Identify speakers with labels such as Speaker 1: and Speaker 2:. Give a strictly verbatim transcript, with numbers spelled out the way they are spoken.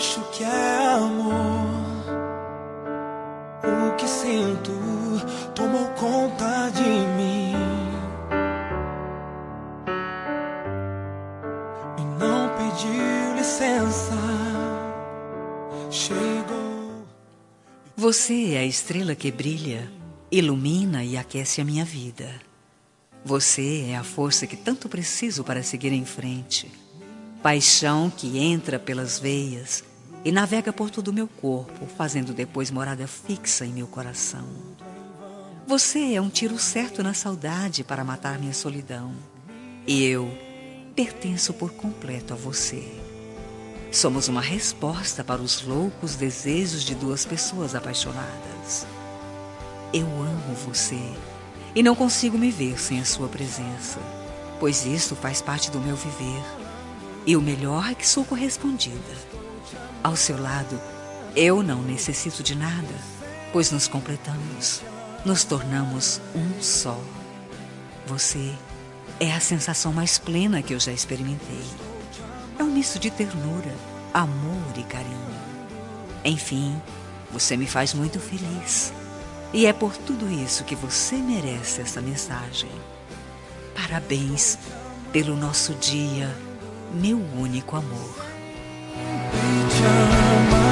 Speaker 1: acho que é amor. O que sinto tomou conta de mim e não pediu licença. Chegou.
Speaker 2: Você é a estrela que brilha, ilumina e aquece a minha vida. Você é a força que tanto preciso para seguir em frente. Paixão que entra pelas veias e navega por todo o meu corpo, fazendo depois morada fixa em meu coração. Você é um tiro certo na saudade para matar minha solidão. E eu pertenço por completo a você. Somos uma resposta para os loucos desejos de duas pessoas apaixonadas. Eu amo você e não consigo me ver sem a sua presença, pois isso faz parte do meu viver. E o melhor é que sou correspondida. Ao seu lado, eu não necessito de nada, pois nos completamos, nos tornamos um só. Você é a sensação mais plena que eu já experimentei. É um misto de ternura, amor e carinho. Enfim, você me faz muito feliz. E é por tudo isso que você merece essa mensagem. Parabéns pelo nosso dia, meu único amor.
Speaker 1: Te ama.